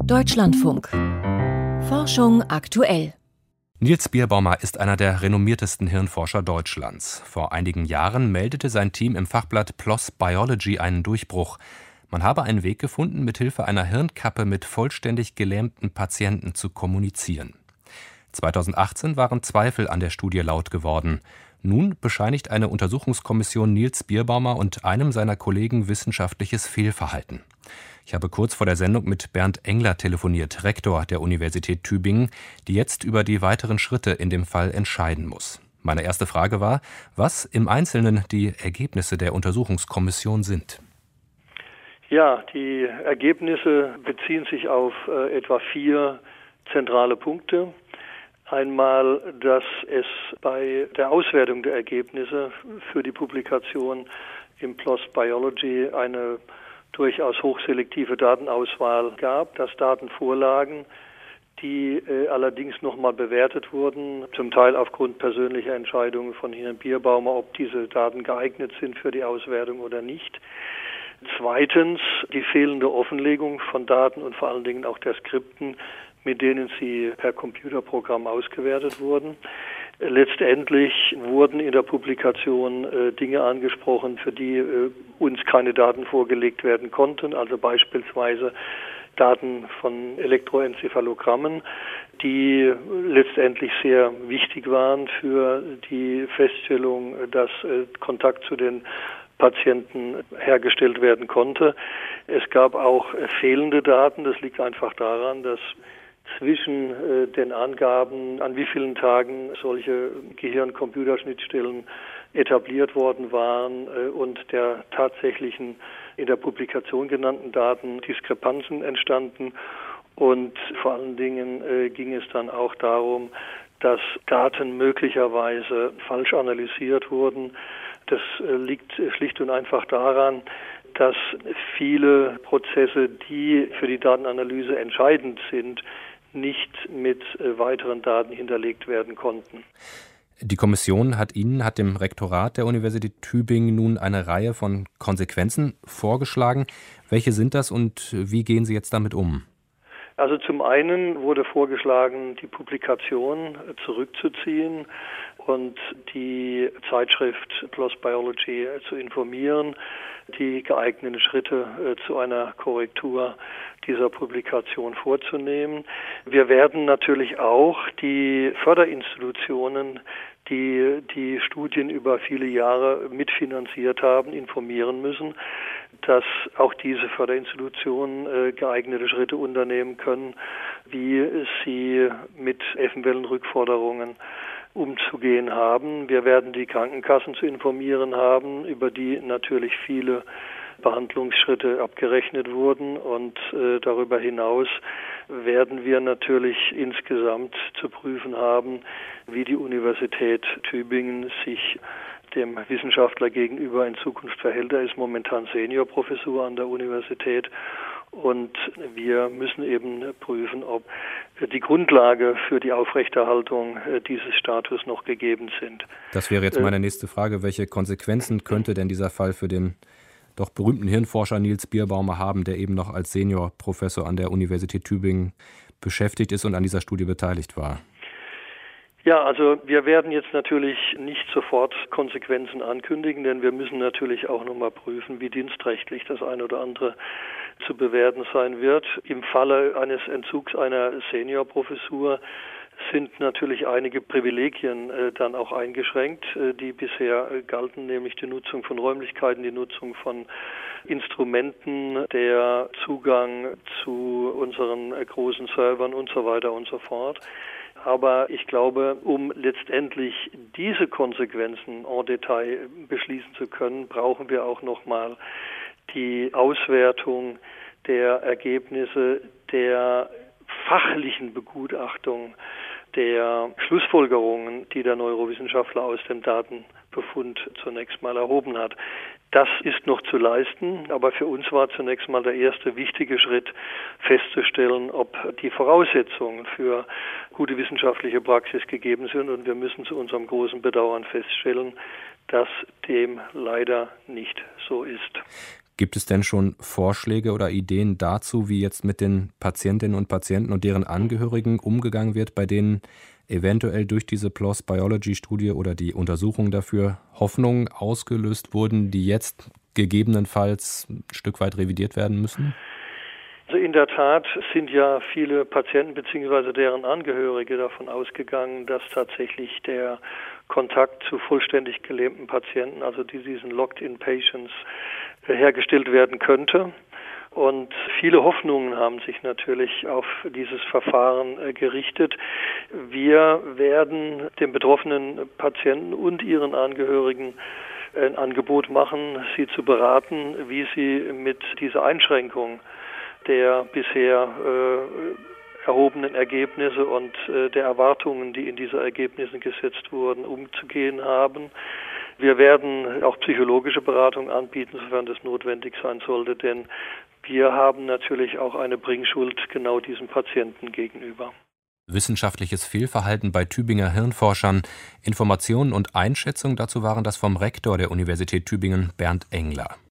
Deutschlandfunk. Forschung aktuell. Niels Bierbaumer ist einer der renommiertesten Hirnforscher Deutschlands. Vor einigen Jahren meldete sein Team im Fachblatt PLOS Biology einen Durchbruch. Man habe einen Weg gefunden, mithilfe einer Hirnkappe mit vollständig gelähmten Patienten zu kommunizieren. 2018 waren Zweifel an der Studie laut geworden. Nun bescheinigt eine Untersuchungskommission Niels Bierbaumer und einem seiner Kollegen wissenschaftliches Fehlverhalten. Ich habe kurz vor der Sendung mit Bernd Engler telefoniert, Rektor der Universität Tübingen, die jetzt über die weiteren Schritte in dem Fall entscheiden muss. Meine erste Frage war, was im Einzelnen die Ergebnisse der Untersuchungskommission sind. Ja, die Ergebnisse beziehen sich auf etwa 4 zentrale Punkte. Einmal, dass es bei der Auswertung der Ergebnisse für die Publikation im PLOS Biology eine durchaus hochselektive Datenauswahl gab, dass Daten vorlagen, die allerdings nochmal bewertet wurden, zum Teil aufgrund persönlicher Entscheidungen von Herrn Bierbaumer, ob diese Daten geeignet sind für die Auswertung oder nicht. Zweitens, die fehlende Offenlegung von Daten und vor allen Dingen auch der Skripten, mit denen sie per Computerprogramm ausgewertet wurden. Letztendlich wurden in der Publikation Dinge angesprochen, für die uns keine Daten vorgelegt werden konnten, also beispielsweise Daten von Elektroenzephalogrammen, die letztendlich sehr wichtig waren für die Feststellung, dass Kontakt zu den Patienten hergestellt werden konnte. Es gab auch fehlende Daten. Das liegt einfach daran, dass zwischen den Angaben, an wie vielen Tagen solche Gehirn-Computerschnittstellen etabliert worden waren und der tatsächlichen in der Publikation genannten Daten Diskrepanzen entstanden. Und vor allen Dingen ging es dann auch darum, dass Daten möglicherweise falsch analysiert wurden. Das liegt schlicht und einfach daran, dass viele Prozesse, die für die Datenanalyse entscheidend sind, nicht mit weiteren Daten hinterlegt werden konnten. Die Kommission hat dem Rektorat der Universität Tübingen nun eine Reihe von Konsequenzen vorgeschlagen. Welche sind das und wie gehen Sie jetzt damit um? Also zum einen wurde vorgeschlagen, die Publikation zurückzuziehen und die Zeitschrift PLOS Biology zu informieren, die geeigneten Schritte zu einer Korrektur dieser Publikation vorzunehmen. Wir werden natürlich auch die Förderinstitutionen, die die Studien über viele Jahre mitfinanziert haben, informieren müssen, dass auch diese Förderinstitutionen geeignete Schritte unternehmen können, wie sie mit eventuellen Rückforderungen umzugehen haben. Wir werden die Krankenkassen zu informieren haben, über die natürlich viele Behandlungsschritte abgerechnet wurden und darüber hinaus werden wir natürlich insgesamt zu prüfen haben, wie die Universität Tübingen sich dem Wissenschaftler gegenüber in Zukunft verhält. Er ist momentan Seniorprofessor an der Universität und wir müssen eben prüfen, ob die Grundlage für die Aufrechterhaltung dieses Status noch gegeben sind. Das wäre jetzt meine nächste Frage. Welche Konsequenzen könnte denn dieser Fall für den doch berühmten Hirnforscher Niels Bierbaumer haben, der eben noch als Seniorprofessor an der Universität Tübingen beschäftigt ist und an dieser Studie beteiligt war? Ja, also wir werden jetzt natürlich nicht sofort Konsequenzen ankündigen, denn wir müssen natürlich auch nochmal prüfen, wie dienstrechtlich das eine oder andere zu bewerten sein wird. Im Falle eines Entzugs einer Seniorprofessur sind natürlich einige Privilegien dann auch eingeschränkt, die bisher galten, nämlich die Nutzung von Räumlichkeiten, die Nutzung von Instrumenten, der Zugang zu unseren großen Servern und so weiter und so fort. Aber ich glaube, um letztendlich diese Konsequenzen en Detail beschließen zu können, brauchen wir auch nochmal die Auswertung der Ergebnisse der fachlichen Begutachtung der Schlussfolgerungen, die der Neurowissenschaftler aus dem Datenbefund zunächst mal erhoben hat. Das ist noch zu leisten, aber für uns war zunächst mal der erste wichtige Schritt festzustellen, ob die Voraussetzungen für gute wissenschaftliche Praxis gegeben sind, und wir müssen zu unserem großen Bedauern feststellen, dass dem leider nicht so ist. Gibt es denn schon Vorschläge oder Ideen dazu, wie jetzt mit den Patientinnen und Patienten und deren Angehörigen umgegangen wird, bei denen eventuell durch diese PLOS Biology-Studie oder die Untersuchung dafür Hoffnungen ausgelöst wurden, die jetzt gegebenenfalls ein Stück weit revidiert werden müssen? Also in der Tat sind ja viele Patienten bzw. deren Angehörige davon ausgegangen, dass tatsächlich der Kontakt zu vollständig gelähmten Patienten, also diesen Locked-in-Patients, hergestellt werden könnte. Und viele Hoffnungen haben sich natürlich auf dieses Verfahren gerichtet. Wir werden den betroffenen Patienten und ihren Angehörigen ein Angebot machen, sie zu beraten, wie sie mit dieser Einschränkung der bisher erhobenen Ergebnisse und der Erwartungen, die in diese Ergebnisse gesetzt wurden, umzugehen haben. Wir werden auch psychologische Beratung anbieten, sofern das notwendig sein sollte, denn wir haben natürlich auch eine Bringschuld genau diesem Patienten gegenüber. Wissenschaftliches Fehlverhalten bei Tübinger Hirnforschern. Informationen und Einschätzungen dazu waren das vom Rektor der Universität Tübingen, Bernd Engler.